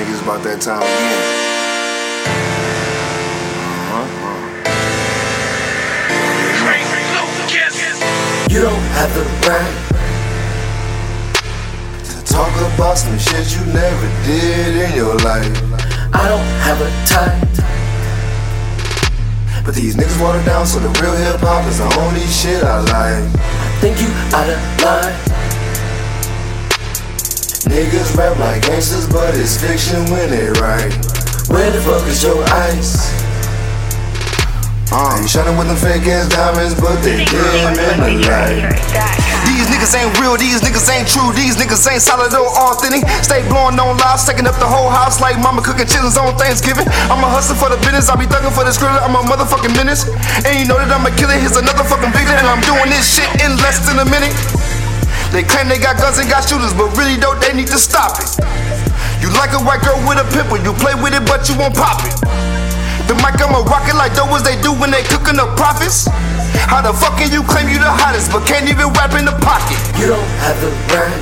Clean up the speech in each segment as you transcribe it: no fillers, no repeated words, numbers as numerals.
think it's about that time again. You don't have the right to talk about some shit you never did in your life. I don't have a time, but these niggas water down, so the real hip hop is the only shit I like. I think you out of line. Niggas rap like gangsters, but it's fiction when they write. Where the fuck is your ice? Ain't shining with them fake ass diamonds, but they dim in the light. These niggas ain't real, these niggas ain't true, these niggas ain't solid or authentic. Stay blowing on lives, taking up the whole house like mama cooking chitlins on Thanksgiving. I'm a hustler for the business, I be thugging for the skrilla, I'm a motherfucking menace. And you know that I'm a killer, here's another fucking victim, and I'm doing this shit in less than a minute. They claim they got guns and got shooters, but really though they need to stop it. You like a white girl with a pimple, you play with it but you won't pop it. The mic I'ma rock it like those they do when they cooking up profits. How the fuck can you claim you the hottest but can't even rap in the pocket? You don't have the right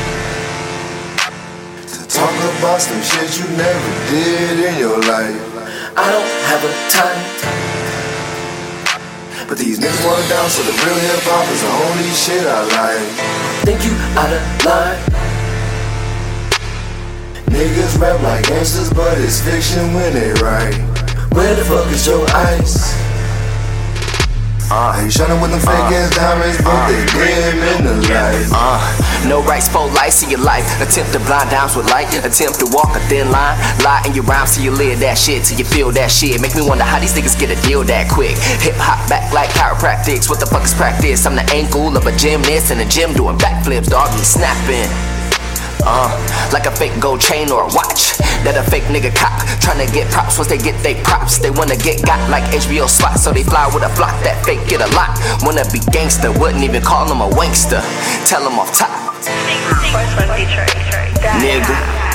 to talk about some shit you never did in your life. I don't have a time, but these niggas water down, so the real hip hop is the only shit I like. I think you out of line. Niggas rap like gangsters, but it's fiction when they write. Where the fuck is your ice? Ain't shining with them fake ass diamonds, but they dim in the light. No rights for lights in your life. Attempt to blind downs with light. Attempt to walk a thin line. Lie in your rhymes till you live that shit, till you feel that shit. Make me wonder how these niggas get a deal that quick. Hip hop back like chiropractics. What the fuck is practice? I'm the ankle of a gymnast in the gym doing backflips. Dog, me snapping. Like a fake gold chain or a watch that a fake nigga cop. Tryna get props once they get they props. They wanna get got like HBO spots, so they fly with a flock that fake get a lot. Wanna be gangster, wouldn't even call him a wankster. Tell him off top, nigga.